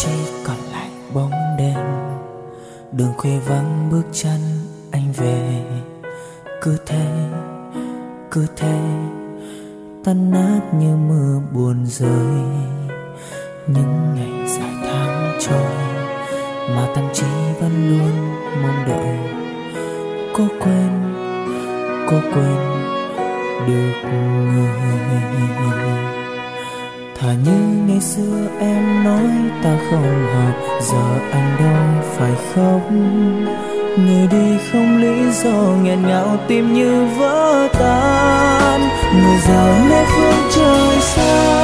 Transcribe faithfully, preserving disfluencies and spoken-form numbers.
chỉ còn lại bóng đêm. Đường khuya vắng bước chân anh về. Cứ thế, cứ thế tan nát như mưa buồn rơi. Những ngày dài tháng trôi mà tâm trí vẫn luôn mong đợi. Cô quên, cô quên được người. Thà như ngày xưa em nói ta không hợp, giờ anh đâu phải khóc. Người đi không lý do, nghẹn ngào tim như vỡ tan. Người giờ mê phương trời xa,